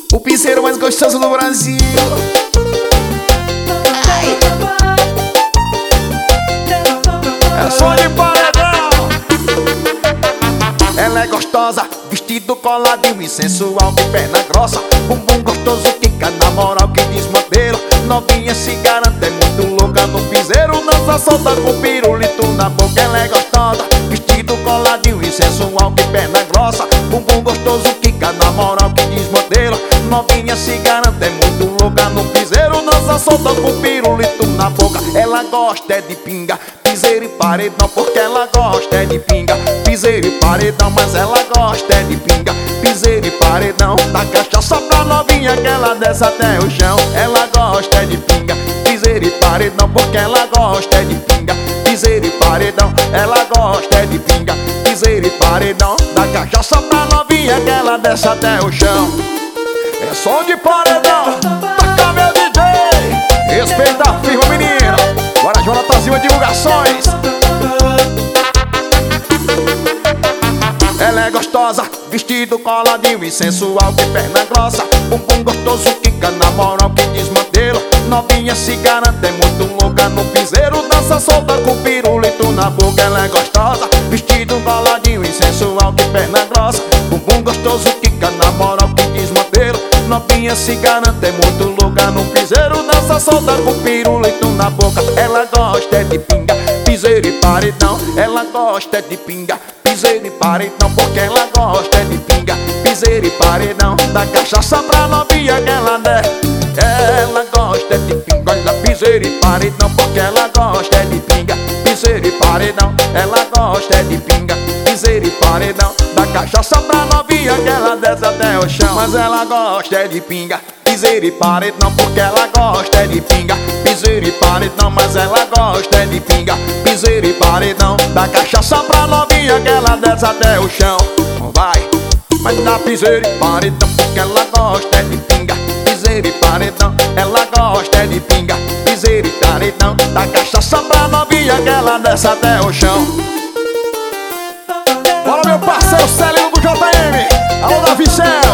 O piseiro mais gostoso do Brasil. Ai. É som de paredão. Ela é gostosa, vestido coladinho e sensual, de perna grossa, bumbum gostoso, quica na moral que desmantela. Novinha se garante, é muito louca no piseiro, dança solta com pirulito na boca. Ela é gostosa, vestido coladinho e sensual, de perna grossa, bumbum gostoso, quica na moral que desmantela. Novinha se garante, é muito louca no piseiro, dança solta com pirulito na boca. Ela gosta é de pinga, piseiro e paredão, porque ela gosta é de pinga, piseiro e paredão, mas ela gosta é de pinga, piseiro e paredão. Da cachaça pra novinha que ela desce até o chão. Ela gosta é de pinga, piseiro e paredão, porque ela gosta é de pinga, piseiro e paredão. Ela gosta é de pinga, piseiro e paredão. Da cachaça pra novinha que ela desce até o chão. É som de paredão, toca meu DJ. Respeita a firma, menina. Bora, Jonathan Silva Divulgações. Ela é gostosa, vestido coladinho e sensual, de perna grossa, bumbum gostoso, quica na moral que desmantela. Novinha se garante, é muito louca no piseiro, dança solta com pirulito na boca. Ela é gostosa, vestido coladinho e sensual, de perna grossa, bumbum gostoso, quica na moral que desmantela. Novinha se garante, é muito louca no piseiro, dança solta com pirulito na boca. Ela gosta é de pinga, piseiro e paredão. Ela gosta é de pinga, piseiro e paredão, porque ela gosta é de pinga, piseiro e paredão. Da cachaça pra novinha que ela der. Ela gosta é de pinga, olha, piseiro e paredão, porque ela gosta é de pinga, piseiro e paredão. Ela gosta é de pinga, piseiro e paredão. Da cachaça pra novinha que ela desce até o chão. Mas ela gosta é de pinga, piseiro e paredão, porque ela gosta é de pinga, piseiro e paredão. Mas ela gosta é de pinga, piseiro e paredão. Da cachaça pra novinha que ela desce até o chão. Vai, mas dá piseiro e paredão, porque ela gosta é de pinga, piseiro e paredão. Ela gosta é de pinga, piseiro e paredão. Da cachaça pra novinha que ela desce até o chão. Bora, meu parceiro Celino do JM. Alô, Davi Céu.